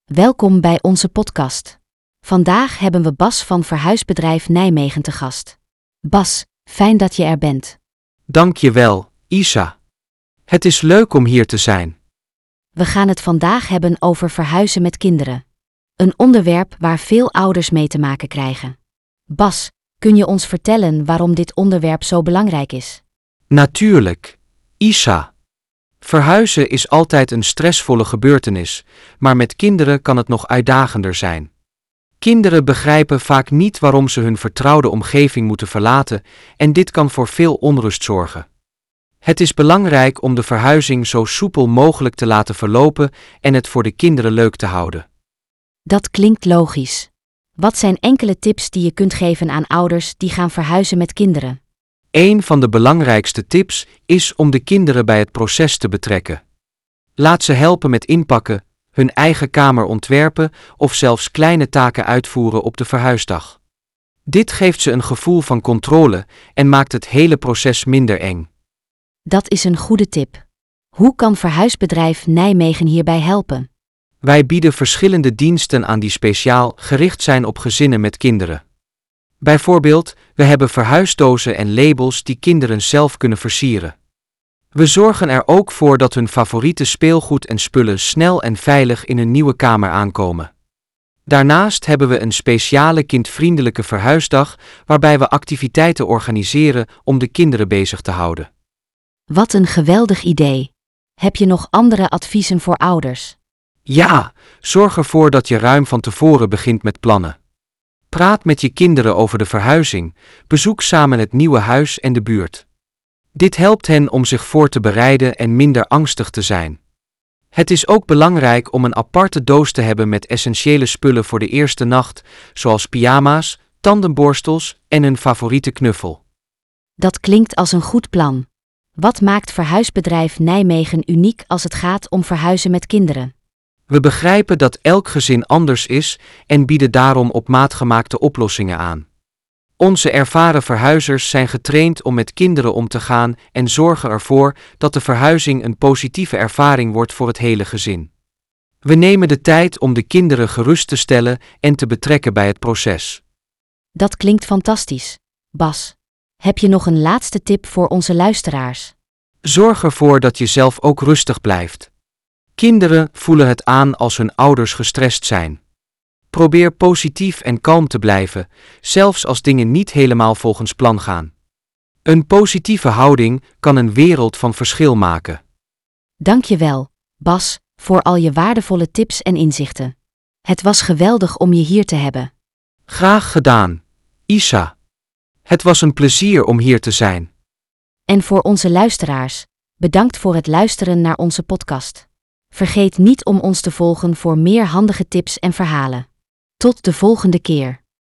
Welkom bij onze podcast. Vandaag hebben we Bas van Verhuisbedrijf Nijmegen te gast. Bas, fijn dat je er bent. Dank je wel, Isa. Het is leuk om hier te zijn. We gaan het vandaag hebben over verhuizen met kinderen. Een onderwerp waar veel ouders mee te maken krijgen. Bas, kun je ons vertellen waarom dit onderwerp zo belangrijk is? Natuurlijk, Isa. Verhuizen is altijd een stressvolle gebeurtenis, maar met kinderen kan het nog uitdagender zijn. Kinderen begrijpen vaak niet waarom ze hun vertrouwde omgeving moeten verlaten en dit kan voor veel onrust zorgen. Het is belangrijk om de verhuizing zo soepel mogelijk te laten verlopen en het voor de kinderen leuk te houden. Dat klinkt logisch. Wat zijn enkele tips die je kunt geven aan ouders die gaan verhuizen met kinderen? Een van de belangrijkste tips is om de kinderen bij het proces te betrekken. Laat ze helpen met inpakken, hun eigen kamer ontwerpen of zelfs kleine taken uitvoeren op de verhuisdag. Dit geeft ze een gevoel van controle en maakt het hele proces minder eng. Dat is een goede tip. Hoe kan Verhuisbedrijf Nijmegen hierbij helpen? Wij bieden verschillende diensten aan die speciaal gericht zijn op gezinnen met kinderen. Bijvoorbeeld, we hebben verhuisdozen en labels die kinderen zelf kunnen versieren. We zorgen er ook voor dat hun favoriete speelgoed en spullen snel en veilig in hun nieuwe kamer aankomen. Daarnaast hebben we een speciale kindvriendelijke verhuisdag waarbij we activiteiten organiseren om de kinderen bezig te houden. Wat een geweldig idee. Heb je nog andere adviezen voor ouders? Ja, zorg ervoor dat je ruim van tevoren begint met plannen. Praat met je kinderen over de verhuizing, bezoek samen het nieuwe huis en de buurt. Dit helpt hen om zich voor te bereiden en minder angstig te zijn. Het is ook belangrijk om een aparte doos te hebben met essentiële spullen voor de eerste nacht, zoals pyjama's, tandenborstels en een favoriete knuffel. Dat klinkt als een goed plan. Wat maakt Verhuisbedrijf Nijmegen uniek als het gaat om verhuizen met kinderen? We begrijpen dat elk gezin anders is en bieden daarom op maat gemaakte oplossingen aan. Onze ervaren verhuizers zijn getraind om met kinderen om te gaan en zorgen ervoor dat de verhuizing een positieve ervaring wordt voor het hele gezin. We nemen de tijd om de kinderen gerust te stellen en te betrekken bij het proces. Dat klinkt fantastisch. Bas, heb je nog een laatste tip voor onze luisteraars? Zorg ervoor dat je zelf ook rustig blijft. Kinderen voelen het aan als hun ouders gestrest zijn. Probeer positief en kalm te blijven, zelfs als dingen niet helemaal volgens plan gaan. Een positieve houding kan een wereld van verschil maken. Dank je wel, Bas, voor al je waardevolle tips en inzichten. Het was geweldig om je hier te hebben. Graag gedaan, Isa. Het was een plezier om hier te zijn. En voor onze luisteraars, bedankt voor het luisteren naar onze podcast. Vergeet niet om ons te volgen voor meer handige tips en verhalen. Tot de volgende keer.